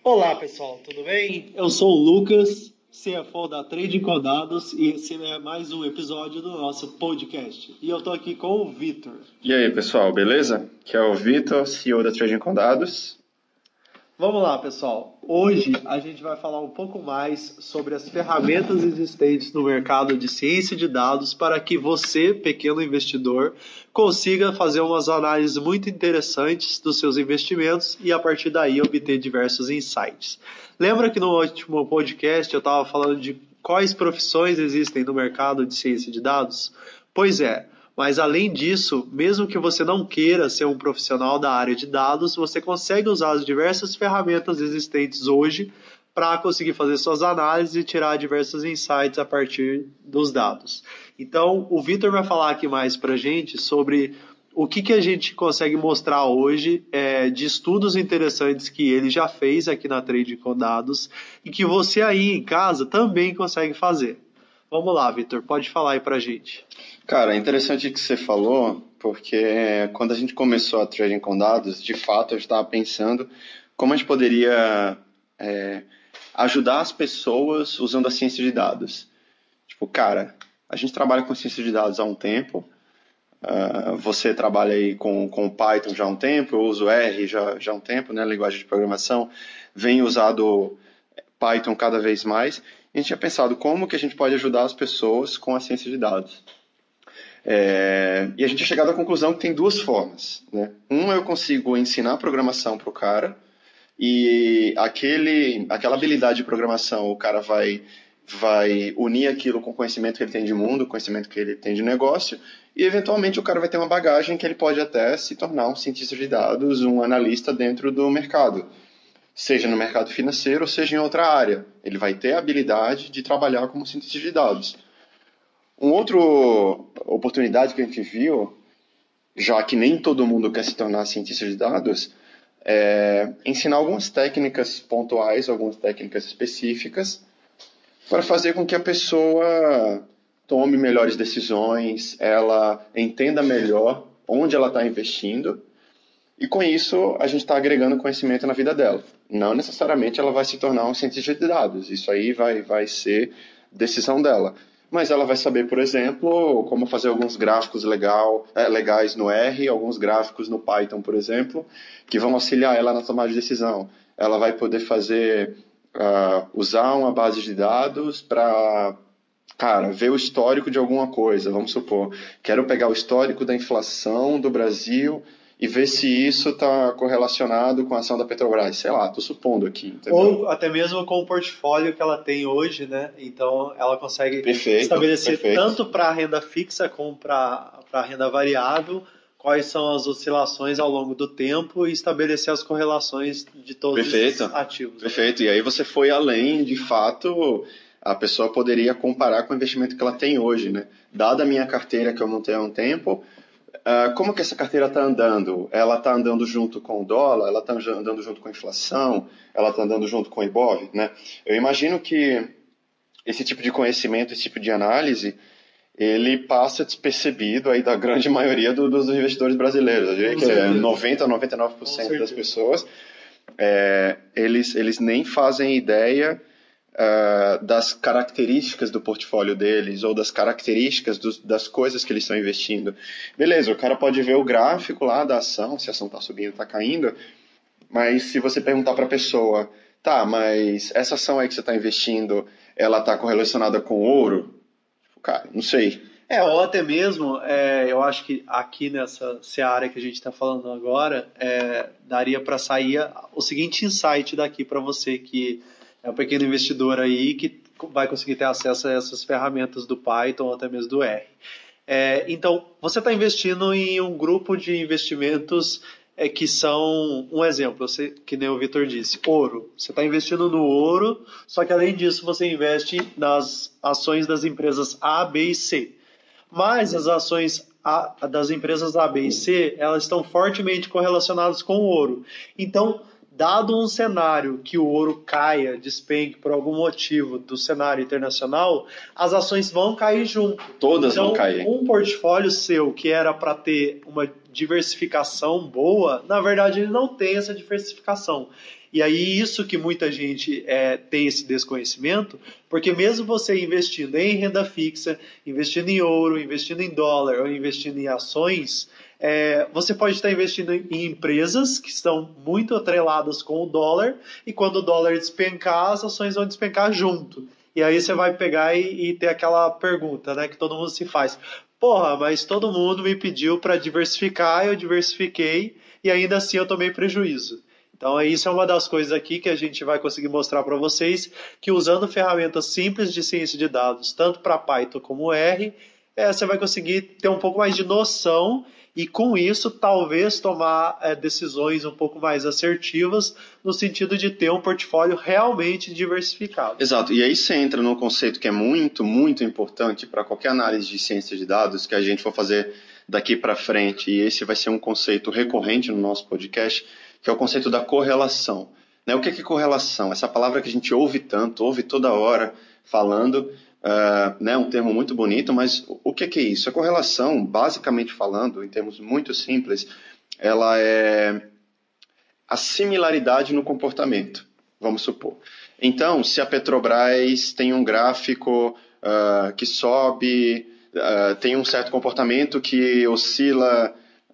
Olá pessoal, tudo bem? Eu sou o Lucas, CFO da Trading com Dados, e esse é mais um episódio do nosso podcast. E eu tô aqui com o Vitor. E aí pessoal, beleza? Aqui é o Vitor, CEO da Trading com Dados. Vamos lá pessoal, hoje a gente vai falar um pouco mais sobre as ferramentas existentes no mercado de ciência de dados para que você, pequeno investidor, consiga fazer umas análises muito interessantes dos seus investimentos e a partir daí obter diversos insights. Lembra que no último podcast eu estava falando de quais profissões existem no mercado de ciência de dados? Pois é. Mas além disso, mesmo que você não queira ser um profissional da área de dados, você consegue usar as diversas ferramentas existentes hoje para conseguir fazer suas análises e tirar diversos insights a partir dos dados. Então, o Vitor vai falar aqui mais para a gente sobre o que a gente consegue mostrar hoje de estudos interessantes que ele já fez aqui na Trade com Dados e que você aí em casa também consegue fazer. Vamos lá, Vitor, pode falar aí para a gente. Cara, é interessante o que você falou, porque quando a gente começou a Trading com Dados, de fato eu estava pensando como a gente poderia ajudar as pessoas usando a ciência de dados. Tipo, cara, a gente trabalha com ciência de dados há um tempo, você trabalha aí com Python já há um tempo, eu uso R já há um tempo, né, linguagem de programação, vem usado Python cada vez mais, e a gente tinha pensado como que a gente pode ajudar as pessoas com a ciência de dados. E a gente tinha chegado à conclusão que tem duas formas, né? Eu consigo ensinar programação para o cara, e aquela habilidade de programação, o cara vai unir aquilo com o conhecimento que ele tem de mundo, conhecimento que ele tem de negócio, e eventualmente o cara vai ter uma bagagem que ele pode até se tornar um cientista de dados, um analista dentro do mercado. Seja no mercado financeiro ou seja em outra área. Ele vai ter a habilidade de trabalhar como cientista de dados. Uma outra oportunidade que a gente viu, já que nem todo mundo quer se tornar cientista de dados, é ensinar algumas técnicas pontuais, algumas técnicas específicas, para fazer com que a pessoa tome melhores decisões, ela entenda melhor onde ela está investindo, e com isso a gente está agregando conhecimento na vida dela. Não necessariamente ela vai se tornar um cientista de dados, isso aí vai ser decisão dela. Mas ela vai saber, por exemplo, como fazer alguns gráficos legais no R, alguns gráficos no Python, por exemplo, que vão auxiliar ela na tomada de decisão. Ela vai poder usar uma base de dados para, ver o histórico de alguma coisa. Vamos supor, quero pegar o histórico da inflação do Brasil e ver se isso está correlacionado com a ação da Petrobras. Sei lá, estou supondo aqui. Entendeu? Ou até mesmo com o portfólio que ela tem hoje, né? Então ela consegue estabelecer tanto para a renda fixa como para a renda variável quais são as oscilações ao longo do tempo e estabelecer as correlações de todos os ativos. Perfeito. E aí você foi além, de fato, a pessoa poderia comparar com o investimento que ela tem hoje, né? Dada a minha carteira que eu montei há um tempo, como que essa carteira está andando? Ela está andando junto com o dólar? Ela está andando junto com a inflação? Ela está andando junto com o Ibov? Né? Eu imagino que esse tipo de conhecimento, esse tipo de análise, ele passa despercebido aí da grande maioria dos investidores brasileiros. Eu diria que 90% a 99% das pessoas, eles nem fazem ideia das características do portfólio deles ou das características das coisas que eles estão investindo. Beleza, o cara pode ver o gráfico lá da ação, se a ação está subindo ou está caindo, mas se você perguntar para a pessoa, tá, mas essa ação aí que você está investindo, ela está correlacionada com ouro? Cara, não sei. Ou até mesmo, eu acho que aqui nessa seara que a gente está falando agora, daria para sair o seguinte insight daqui para você que é um pequeno investidor aí que vai conseguir ter acesso a essas ferramentas do Python ou até mesmo do R. Então, você está investindo em um grupo de investimentos que são, um exemplo, que nem o Vitor disse, ouro. Você está investindo no ouro, só que além disso você investe nas ações das empresas A, B e C. Mas as ações das empresas A, B e C, elas estão fortemente correlacionadas com o ouro. Então, dado um cenário que o ouro caia, despenque por algum motivo do cenário internacional, as ações vão cair junto. Todas vão cair. Um portfólio seu que era para ter uma diversificação boa, na verdade ele não tem essa diversificação. E aí isso que muita gente tem esse desconhecimento, porque mesmo você investindo em renda fixa, investindo em ouro, investindo em dólar ou investindo em ações, você pode estar investindo em empresas que estão muito atreladas com o dólar, e quando o dólar despencar, as ações vão despencar junto. E aí você vai pegar e ter aquela pergunta, né, que todo mundo se faz. Porra, mas todo mundo me pediu para diversificar, eu diversifiquei e ainda assim eu tomei prejuízo. Então, isso é uma das coisas aqui que a gente vai conseguir mostrar para vocês, que usando ferramentas simples de ciência de dados, tanto para Python como R, você vai conseguir ter um pouco mais de noção e, com isso, talvez tomar decisões um pouco mais assertivas no sentido de ter um portfólio realmente diversificado. Exato. E aí você entra num conceito que é muito, muito importante para qualquer análise de ciência de dados que a gente for fazer daqui para frente, e esse vai ser um conceito recorrente no nosso podcast, que é o conceito da correlação. O que é correlação? Essa palavra que a gente ouve tanto, ouve toda hora falando, um termo muito bonito, mas o que é isso? A correlação, basicamente falando, em termos muito simples, ela é a similaridade no comportamento, vamos supor. Então, se a Petrobras tem um gráfico que sobe, tem um certo comportamento que oscila,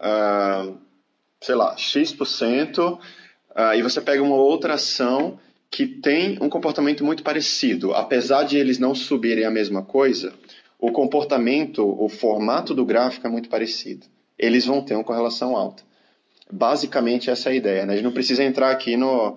sei lá, X%, e você pega uma outra ação que tem um comportamento muito parecido. Apesar de eles não subirem a mesma coisa, o comportamento, o formato do gráfico é muito parecido. Eles vão ter uma correlação alta. Basicamente essa é a ideia, né? A gente não precisa entrar aqui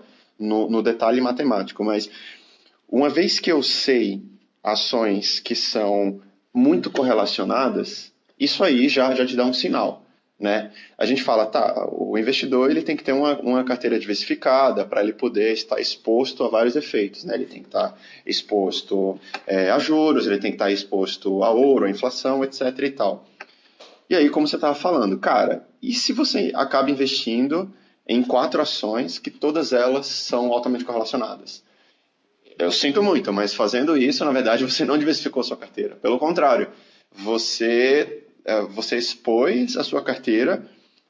no detalhe matemático, mas uma vez que eu sei ações que são muito correlacionadas, isso aí já te dá um sinal, né? A gente fala, o investidor ele tem que ter uma carteira diversificada para ele poder estar exposto a vários efeitos, né? Ele tem que estar exposto a juros, ele tem que estar exposto a ouro, a inflação, etc. e tal. E aí, como você estava falando, cara, e se você acaba investindo em 4 ações que todas elas são altamente correlacionadas? Eu sinto muito, mas fazendo isso, na verdade, você não diversificou sua carteira. Pelo contrário, você expôs a sua carteira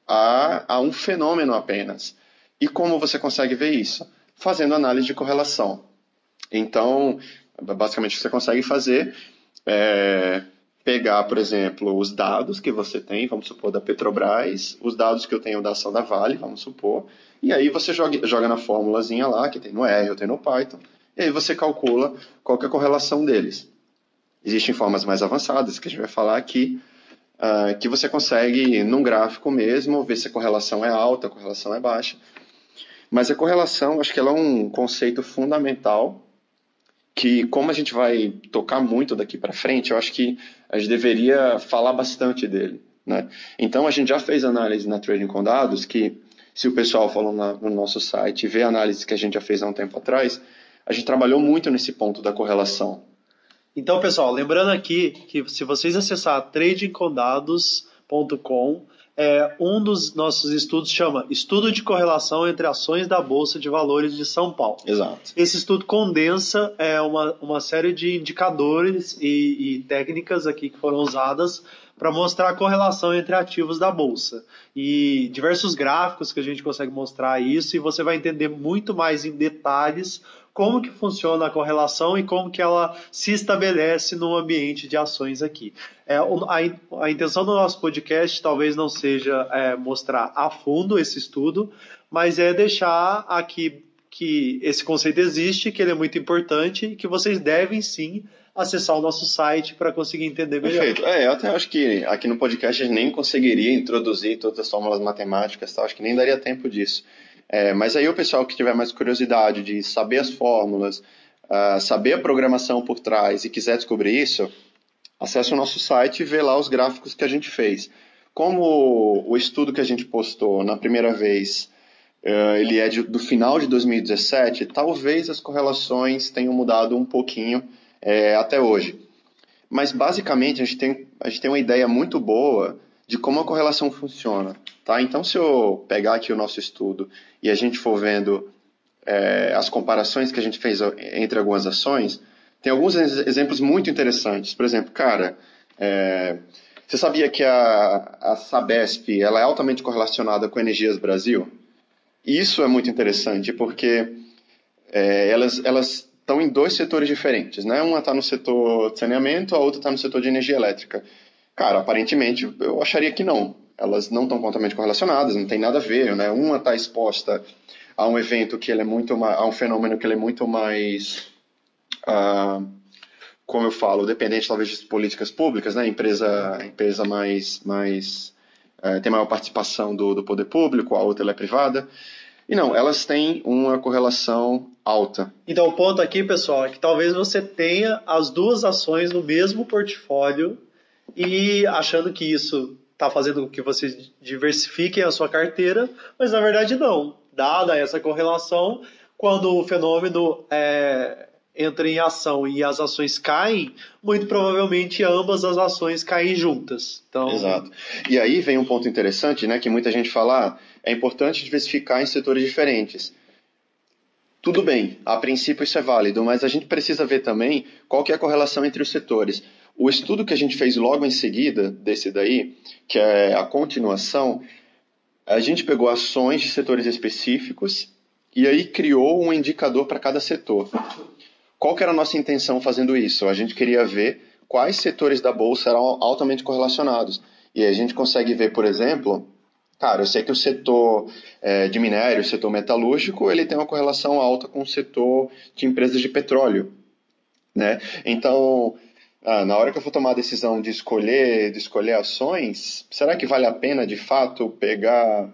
a um fenômeno apenas. E como você consegue ver isso? Fazendo análise de correlação. Então, basicamente, o que você consegue fazer é pegar, por exemplo, os dados que você tem, vamos supor, da Petrobras, os dados que eu tenho da ação da Vale, vamos supor, e aí você joga na formulazinha lá, que tem no R ou tem no Python, e aí você calcula qual que é a correlação deles. Existem formas mais avançadas, que a gente vai falar aqui, que você consegue, num gráfico mesmo, ver se a correlação é alta, a correlação é baixa. Mas a correlação, acho que ela é um conceito fundamental, que como a gente vai tocar muito daqui para frente, eu acho que a gente deveria falar bastante dele, né? Então, a gente já fez análise na Trading com Dados, que se o pessoal falou no nosso site e vê a análise que a gente já fez há um tempo atrás, a gente trabalhou muito nesse ponto da correlação. Então, pessoal, lembrando aqui que se vocês acessar tradingcondados.com, um dos nossos estudos chama Estudo de Correlação entre Ações da Bolsa de Valores de São Paulo. Exato. Esse estudo condensa uma série de indicadores e técnicas aqui que foram usadas para mostrar a correlação entre ativos da Bolsa. E diversos gráficos que a gente consegue mostrar isso, e você vai entender muito mais em detalhes como que funciona a correlação e como que ela se estabelece no ambiente de ações aqui. A intenção do nosso podcast talvez não seja mostrar a fundo esse estudo, mas é deixar aqui que esse conceito existe, que ele é muito importante e que vocês devem sim acessar o nosso site para conseguir entender melhor. Perfeito. Eu até acho que aqui no podcast a gente nem conseguiria introduzir todas as fórmulas matemáticas, tá? Acho que nem daria tempo disso. Mas aí o pessoal que tiver mais curiosidade de saber as fórmulas, saber a programação por trás e quiser descobrir isso, acesse o nosso site e vê lá os gráficos que a gente fez. Como o estudo que a gente postou na primeira vez, ele é do final de 2017, talvez as correlações tenham mudado um pouquinho até hoje. Mas basicamente a gente tem uma ideia muito boa de como a correlação funciona. Tá? Então, se eu pegar aqui o nosso estudo e a gente for vendo as comparações que a gente fez entre algumas ações, tem alguns exemplos muito interessantes. Por exemplo, Você sabia que a Sabesp ela é altamente correlacionada com Energias Brasil? E isso é muito interessante, porque elas estão em dois setores diferentes, né? Uma está no setor de saneamento, a outra está no setor de energia elétrica. Cara, aparentemente, eu acharia que não. Elas não estão completamente correlacionadas, não tem nada a ver, né? Uma está exposta a um evento que ele é muito mais, a um fenômeno que ele é muito mais, como eu falo, dependente talvez de políticas públicas, né? Empresa mais tem maior participação do poder público, a outra ela é privada. E não, elas têm uma correlação alta. Então, o ponto aqui, pessoal, é que talvez você tenha as duas ações no mesmo portfólio e achando que isso está fazendo com que você diversifique a sua carteira, mas na verdade não. Dada essa correlação, quando o fenômeno entra em ação e as ações caem, muito provavelmente ambas as ações caem juntas. Então... Exato. E aí vem um ponto interessante, né, que muita gente fala, é importante diversificar em setores diferentes. Tudo bem, a princípio isso é válido, mas a gente precisa ver também qual que é a correlação entre os setores. O estudo que a gente fez logo em seguida, desse daí, que é a continuação, a gente pegou ações de setores específicos e aí criou um indicador para cada setor. Qual que era a nossa intenção fazendo isso? A gente queria ver quais setores da bolsa eram altamente correlacionados. E aí a gente consegue ver, por exemplo, cara, eu sei que o setor de minério, o setor metalúrgico, ele tem uma correlação alta com o setor de empresas de petróleo, né? Então, na hora que eu for tomar a decisão de escolher ações, será que vale a pena, de fato, pegar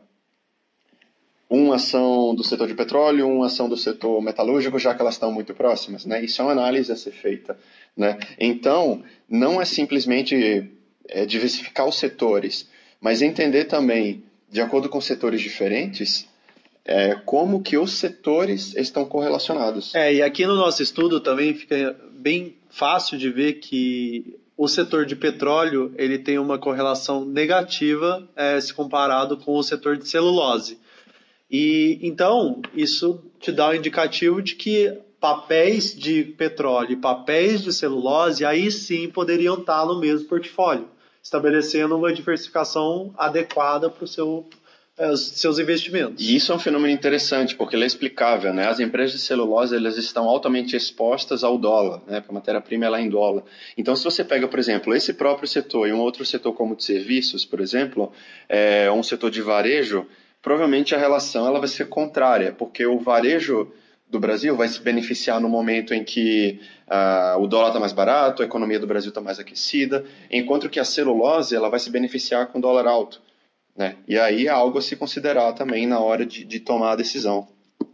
uma ação do setor de petróleo, uma ação do setor metalúrgico, já que elas estão muito próximas, né? Isso é uma análise a ser feita, né? Então, não é simplesmente diversificar os setores, mas entender também, de acordo com setores diferentes, como que os setores estão correlacionados. E aqui no nosso estudo também fica bem fácil de ver que o setor de petróleo ele tem uma correlação negativa se comparado com o setor de celulose. E então isso te dá um indicativo de que papéis de petróleo e papéis de celulose aí sim poderiam estar no mesmo portfólio, estabelecendo uma diversificação adequada para os seus investimentos. E isso é um fenômeno interessante, porque ele é explicável, né? As empresas de celulose elas estão altamente expostas ao dólar, né? Porque a matéria-prima é em dólar. Então, se você pega, por exemplo, esse próprio setor e um outro setor como de serviços, por exemplo, um setor de varejo, provavelmente a relação ela vai ser contrária, porque o varejo do Brasil vai se beneficiar no momento em que o dólar está mais barato, a economia do Brasil está mais aquecida, enquanto que a celulose ela vai se beneficiar com o dólar alto, né? E aí é algo a se considerar também na hora de tomar a decisão.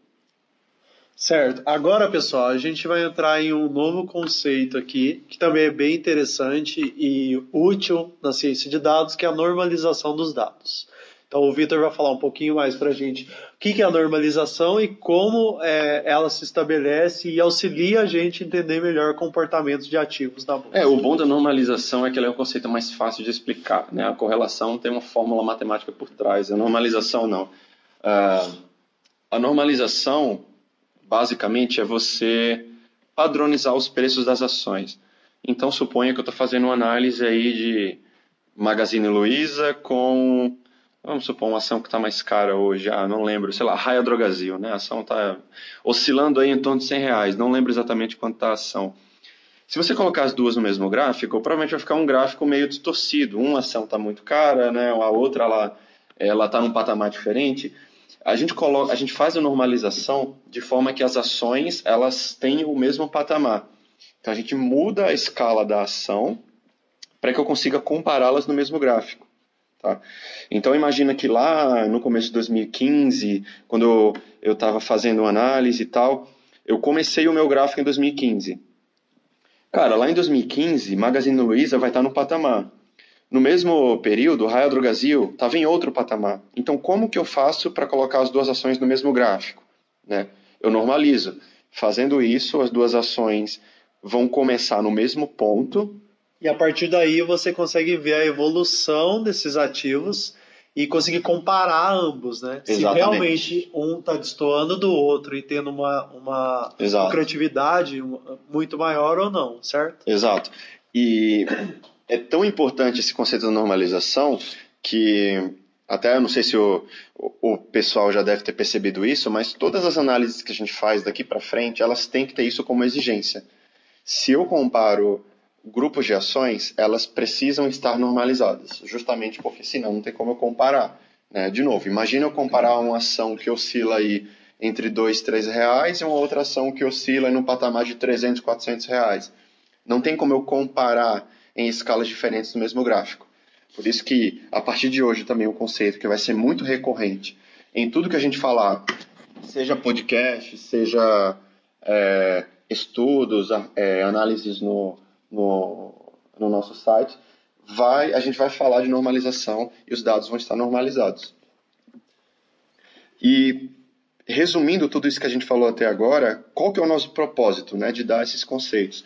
Certo. Agora, pessoal, a gente vai entrar em um novo conceito aqui, que também é bem interessante e útil na ciência de dados, que é a normalização dos dados. Então o Vitor vai falar um pouquinho mais para a gente o que é a normalização e como ela se estabelece e auxilia a gente a entender melhor comportamentos de ativos na bolsa. O bom da normalização é que ela é um conceito mais fácil de explicar, né? A correlação tem uma fórmula matemática por trás, a normalização não. A normalização, basicamente, é você padronizar os preços das ações. Então suponha que eu estou fazendo uma análise aí de Magazine Luiza com... Vamos supor uma ação que está mais cara hoje, não lembro, sei lá, Raia Drogasil, né? A ação está oscilando aí em torno de R$100, não lembro exatamente quanto está a ação. Se você colocar as duas no mesmo gráfico, provavelmente vai ficar um gráfico meio distorcido. Uma ação está muito cara, né? A outra ela está num patamar diferente. A gente faz a normalização de forma que as ações elas tenham o mesmo patamar. Então a gente muda a escala da ação para que eu consiga compará-las no mesmo gráfico. Tá? Então imagina que lá no começo de 2015, quando eu estava fazendo uma análise e tal, eu comecei o meu gráfico em 2015. Cara, lá em 2015, Magazine Luiza vai estar no patamar. No mesmo período, Raia Drogasil estava em outro patamar. Então como que eu faço para colocar as duas ações no mesmo gráfico? Né? Eu normalizo. Fazendo isso, as duas ações vão começar no mesmo ponto. E a partir daí você consegue ver a evolução desses ativos e conseguir comparar ambos, né? Exatamente. Se realmente um está destoando do outro e tendo uma lucratividade muito maior ou não, certo? Exato. E é tão importante esse conceito da normalização que, até eu não sei se o pessoal já deve ter percebido isso, mas todas as análises que a gente faz daqui para frente, elas têm que ter isso como exigência. Se eu comparo grupos de ações, elas precisam estar normalizadas, justamente porque senão não tem como eu comparar. Né? De novo, imagina eu comparar uma ação que oscila aí entre R$2 e R$3 e uma outra ação que oscila no patamar de R$300, R$400. Não tem como eu comparar em escalas diferentes no mesmo gráfico. Por isso que, a partir de hoje, também um conceito que vai ser muito recorrente em tudo que a gente falar, seja podcast, seja estudos, análises no nosso site, a gente vai falar de normalização e os dados vão estar normalizados. E, resumindo tudo isso que a gente falou até agora, qual que é o nosso propósito, né, de dar esses conceitos?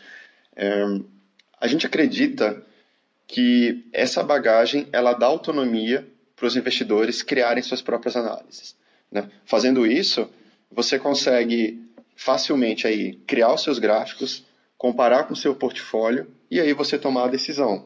A gente acredita que essa bagagem ela dá autonomia para os investidores criarem suas próprias análises. Né? Fazendo isso, você consegue facilmente aí criar os seus gráficos, comparar com o seu portfólio e aí você tomar a decisão.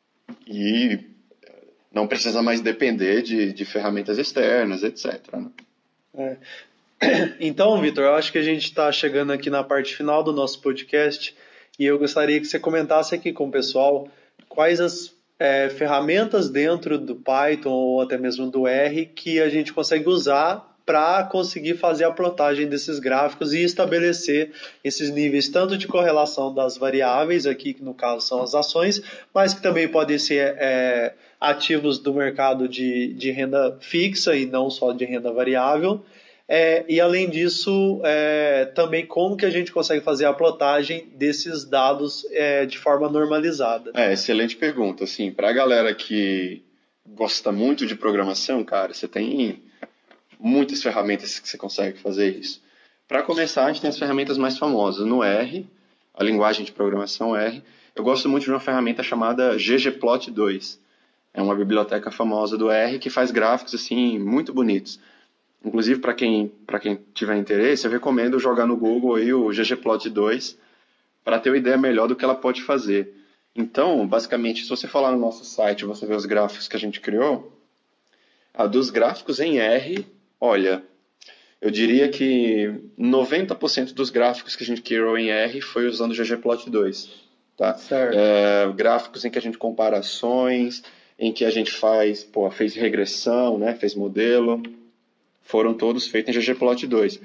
E não precisa mais depender de ferramentas externas, etc. Né? Então, Vitor, eu acho que a gente está chegando aqui na parte final do nosso podcast e eu gostaria que você comentasse aqui com o pessoal quais as ferramentas dentro do Python ou até mesmo do R que a gente consegue usar para conseguir fazer a plotagem desses gráficos e estabelecer esses níveis tanto de correlação das variáveis, aqui que no caso são as ações, mas que também podem ser ativos do mercado de renda fixa e não só de renda variável. E além disso, também como que a gente consegue fazer a plotagem desses dados de forma normalizada. Excelente pergunta. Assim, para a galera que gosta muito de programação, cara, você tem muitas ferramentas que você consegue fazer isso. Para começar, a gente tem as ferramentas mais famosas. No R, a linguagem de programação R, eu gosto muito de uma ferramenta chamada ggplot2. É uma biblioteca famosa do R que faz gráficos assim muito bonitos. Inclusive, para quem tiver interesse, eu recomendo jogar no Google aí o ggplot2 para ter uma ideia melhor do que ela pode fazer. Então, basicamente, se você falar no nosso site, você vê os gráficos que a gente criou, dos gráficos em R, olha, eu diria que 90% dos gráficos que a gente criou em R foi usando o ggplot2. Tá? Certo. Gráficos em que a gente compara ações, em que a gente fez regressão, né, fez modelo, foram todos feitos em ggplot2.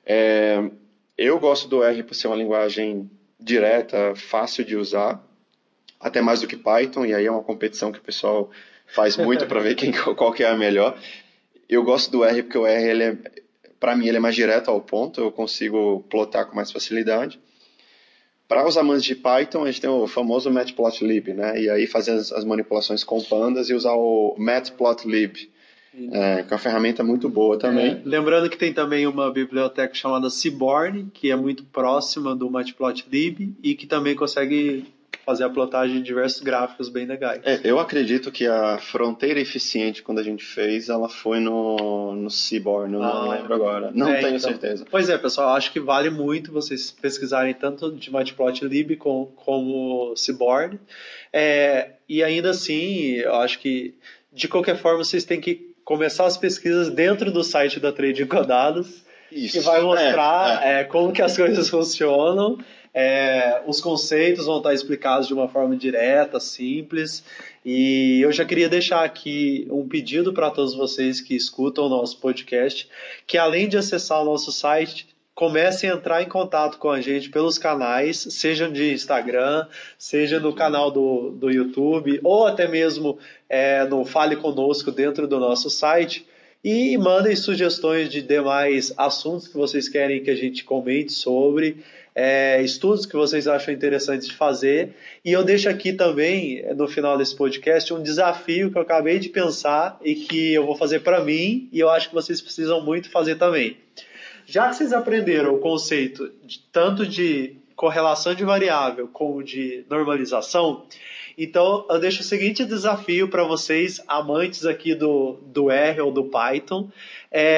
Eu gosto do R por ser uma linguagem direta, fácil de usar, até mais do que Python, e aí é uma competição que o pessoal faz muito para ver qual que é a melhor. Eu gosto do R porque o R, para mim, ele é mais direto ao ponto, eu consigo plotar com mais facilidade. Para os amantes de Python, a gente tem o famoso matplotlib, né? E aí fazer as manipulações com pandas e usar o matplotlib, que é uma ferramenta muito boa também. Lembrando que tem também uma biblioteca chamada Seaborn, que é muito próxima do matplotlib e que também consegue fazer a plotagem de diversos gráficos bem legais. Eu acredito que a fronteira eficiente, quando a gente fez, ela foi no Seaborn, eu não lembro agora. Não tenho certeza. Pois é, pessoal, acho que vale muito vocês pesquisarem tanto de matplotlib como Seaborn. E ainda assim, eu acho que, de qualquer forma, vocês têm que começar as pesquisas dentro do site da Trading com Dados, que vai mostrar como que as coisas funcionam. Os conceitos vão estar explicados de uma forma direta, simples, e eu já queria deixar aqui um pedido para todos vocês que escutam o nosso podcast, que além de acessar o nosso site, comecem a entrar em contato com a gente pelos canais, seja de Instagram, seja no canal do YouTube, ou até mesmo no Fale Conosco dentro do nosso site, e mandem sugestões de demais assuntos que vocês querem que a gente comente sobre, estudos que vocês acham interessantes de fazer. E eu deixo aqui também, no final desse podcast, um desafio que eu acabei de pensar e que eu vou fazer para mim, e eu acho que vocês precisam muito fazer também. Já que vocês aprenderam o conceito tanto de correlação de variável como de normalização, então eu deixo o seguinte desafio para vocês, amantes aqui do R ou do Python.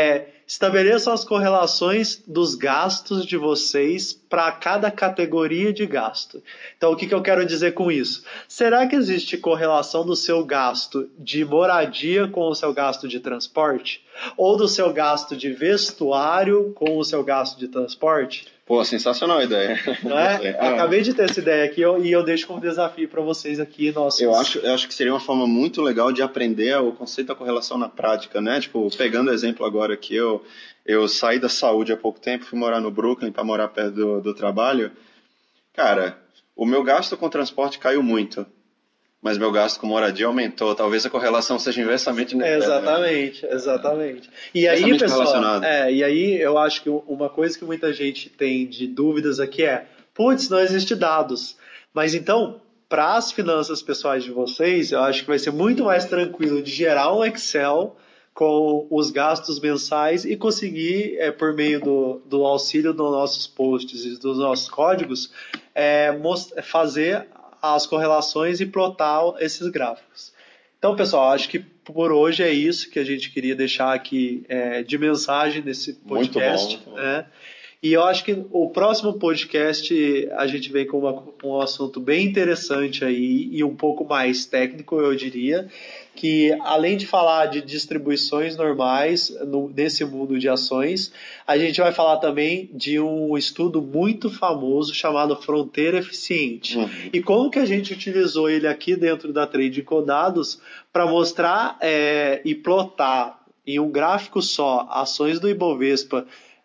Estabeleçam as correlações dos gastos de vocês para cada categoria de gasto. Então, o que eu quero dizer com isso? Será que existe correlação do seu gasto de moradia com o seu gasto de transporte? Ou do seu gasto de vestuário com o seu gasto de transporte? Pô, sensacional a ideia. Não é? Acabei de ter essa ideia aqui e eu deixo como desafio para vocês aqui. Eu acho que seria uma forma muito legal de aprender o conceito da correlação na prática, né? Tipo, pegando o exemplo agora que eu saí da saúde há pouco tempo, fui morar no Brooklyn para morar perto do trabalho. Cara, o meu gasto com transporte caiu muito, mas meu gasto com moradia aumentou. Talvez a correlação seja inversamente Exatamente. E aí, pessoal, e aí eu acho que uma coisa que muita gente tem de dúvidas aqui é, putz, não existe dados. Mas então, para as finanças pessoais de vocês, eu acho que vai ser muito mais tranquilo de gerar um Excel com os gastos mensais e conseguir, por meio do auxílio dos nossos posts e dos nossos códigos, fazer as correlações e plotar esses gráficos. Então, pessoal, acho que por hoje é isso que a gente queria deixar aqui de mensagem nesse podcast. Muito bom. E eu acho que o próximo podcast a gente vem com um assunto bem interessante aí e um pouco mais técnico, eu diria, que além de falar de distribuições normais nesse mundo de ações, a gente vai falar também de um estudo muito famoso chamado Fronteira Eficiente. E como que a gente utilizou ele aqui dentro da Trading com Dados para mostrar e plotar em um gráfico só ações do Ibovespa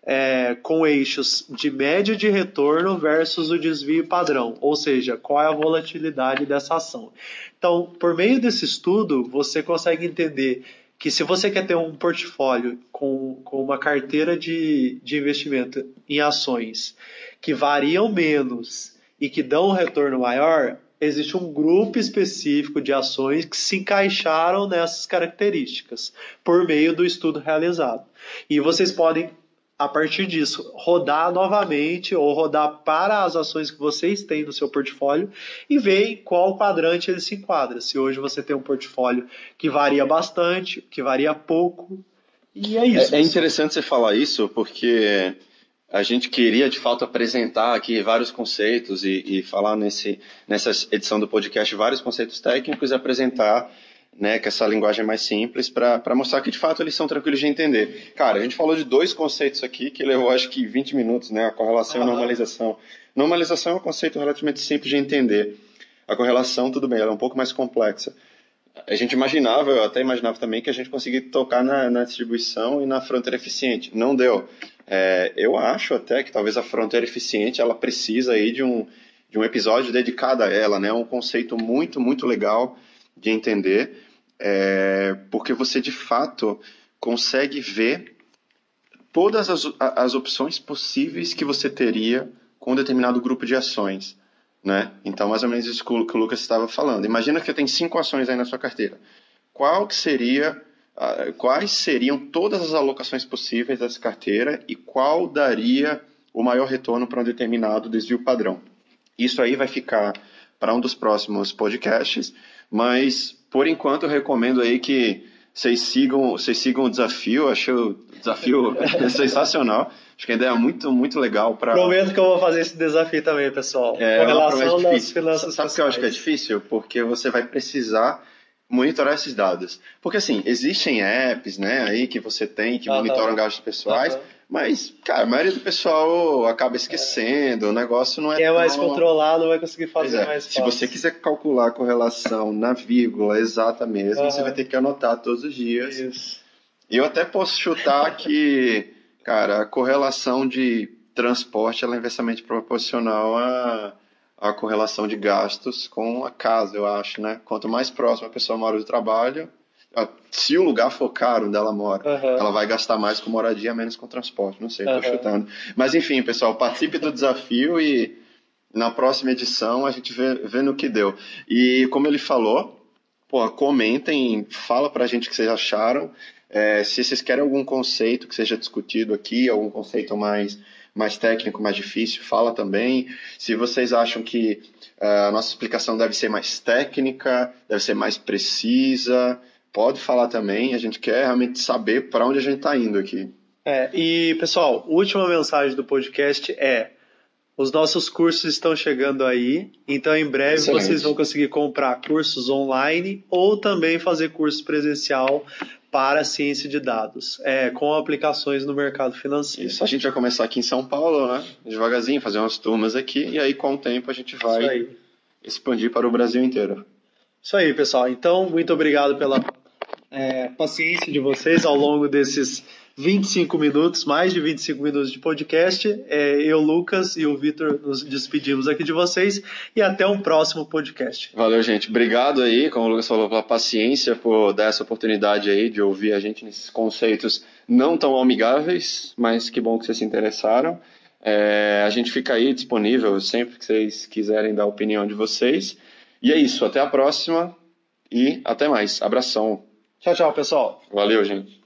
com eixos de média de retorno versus o desvio padrão, ou seja, qual é a volatilidade dessa ação. Então, por meio desse estudo, você consegue entender que se você quer ter um portfólio com uma carteira de investimento em ações que variam menos e que dão um retorno maior, existe um grupo específico de ações que se encaixaram nessas características por meio do estudo realizado. E vocês podem, a partir disso, rodar novamente ou rodar para as ações que vocês têm no seu portfólio e ver em qual quadrante ele se enquadra. Se hoje você tem um portfólio que varia bastante, que varia pouco, e é isso. É interessante você falar isso porque a gente queria, de fato, apresentar aqui vários conceitos e falar nessa edição do podcast vários conceitos técnicos e apresentar, né, com essa linguagem mais simples para mostrar que, de fato, eles são tranquilos de entender. Cara, a gente falou de dois conceitos aqui que levou, acho que, 20 minutos, né? A correlação e a normalização. Normalização é um conceito relativamente simples de entender. A correlação, tudo bem, ela é um pouco mais complexa. A gente imaginava, eu até imaginava também, que a gente conseguia tocar na distribuição e na fronteira eficiente. Não deu. Eu acho até que talvez a fronteira eficiente ela precisa aí de um episódio dedicado a ela, né? É um conceito muito, muito legal de entender, porque você de fato consegue ver todas as opções possíveis que você teria com um determinado grupo de ações, né? Então, mais ou menos isso que o Lucas estava falando. Imagina que tem 5 ações aí na sua carteira. Quais seriam todas as alocações possíveis dessa carteira e qual daria o maior retorno para um determinado desvio padrão? Isso aí vai ficar para um dos próximos podcasts, mas por enquanto eu recomendo aí que vocês sigam o desafio. Achei o desafio sensacional. Acho que a ideia é muito, muito legal. Prometo que eu vou fazer esse desafio também, pessoal. Com relação das finanças. Sabe o que eu acho que é difícil? Porque você vai precisar monitorar esses dados. Porque, assim, existem apps, né, aí que você tem que monitoram gastos pessoais, mas, cara, a maioria do pessoal acaba esquecendo, o negócio não é Quem é mais controlado vai conseguir fazer mais fácil. Se você quiser calcular a correlação na vírgula exata mesmo, você vai ter que anotar todos os dias. Isso. E eu até posso chutar que, cara, a correlação de transporte ela é inversamente proporcional a correlação de gastos com a casa, eu acho, né? Quanto mais próximo a pessoa mora do trabalho, se o lugar for caro onde ela mora, ela vai gastar mais com moradia, menos com transporte. Não sei, estou chutando. Mas enfim, pessoal, participe do desafio e na próxima edição a gente vê no que deu. E como ele falou, comentem, fala pra gente o que vocês acharam. Se vocês querem algum conceito que seja discutido aqui, algum conceito mais técnico, mais difícil, fala também. Se vocês acham que a nossa explicação deve ser mais técnica, deve ser mais precisa, pode falar também. A gente quer realmente saber para onde a gente está indo aqui. E, pessoal, última mensagem do podcast é: os nossos cursos estão chegando aí, então em breve Excelente. vocês vão conseguir comprar cursos online ou também fazer curso presencial para ciência de dados, com aplicações no mercado financeiro. Isso, a gente vai começar aqui em São Paulo, né? Devagarzinho, fazer umas turmas aqui, e aí com o tempo a gente vai expandir para o Brasil inteiro. Isso aí, pessoal. Então, muito obrigado pela paciência de vocês ao longo desses 25 minutos, mais de 25 minutos de podcast. Eu, Lucas e o Vitor nos despedimos aqui de vocês e até um próximo podcast. Valeu, gente. Obrigado aí, como o Lucas falou, pela paciência, por dar essa oportunidade aí de ouvir a gente nesses conceitos não tão amigáveis, mas que bom que vocês se interessaram. A gente fica aí disponível sempre que vocês quiserem dar a opinião de vocês. E é isso, até a próxima e até mais. Abração. Tchau, tchau, pessoal. Valeu, gente.